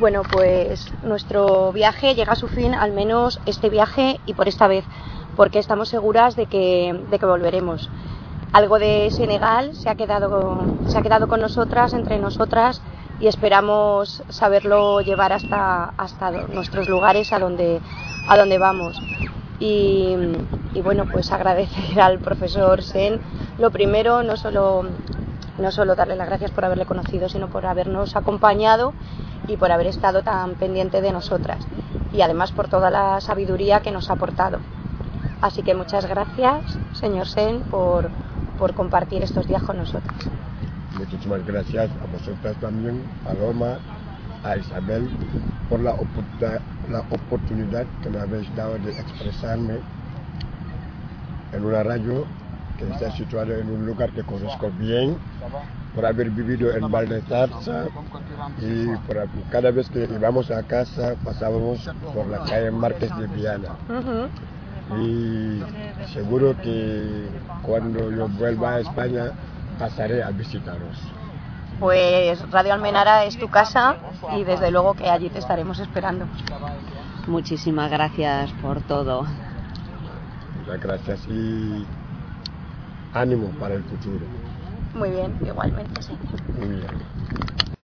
Bueno, pues nuestro viaje llega a su fin, al menos este viaje y por esta vez, porque estamos seguras de que volveremos. Algo de Senegal se ha quedado con nosotras, entre nosotras, y esperamos saberlo llevar hasta nuestros lugares a donde vamos. Y bueno, pues agradecer al profesor Sen, lo primero, no solo darle las gracias por haberle conocido, sino por habernos acompañado y por haber estado tan pendiente de nosotras, y además por toda la sabiduría que nos ha aportado. Así que muchas gracias, señor Sen, por compartir estos días con nosotras. Muchísimas gracias a vosotras también, a Roma, a Isabel, por la oportunidad que me habéis dado de expresarme en una radio que está situada en un lugar que conozco bien, por haber vivido en Val de Zarza, y cada vez que íbamos a casa pasábamos por la calle Márquez de Viana. Y seguro que cuando yo vuelva a España pasaré a visitaros. Pues Radio Almenara es tu casa y desde luego que allí te estaremos esperando. Muchísimas gracias por todo. Muchas gracias y ánimo para el futuro. Muy bien, igualmente, sí. Muy bien.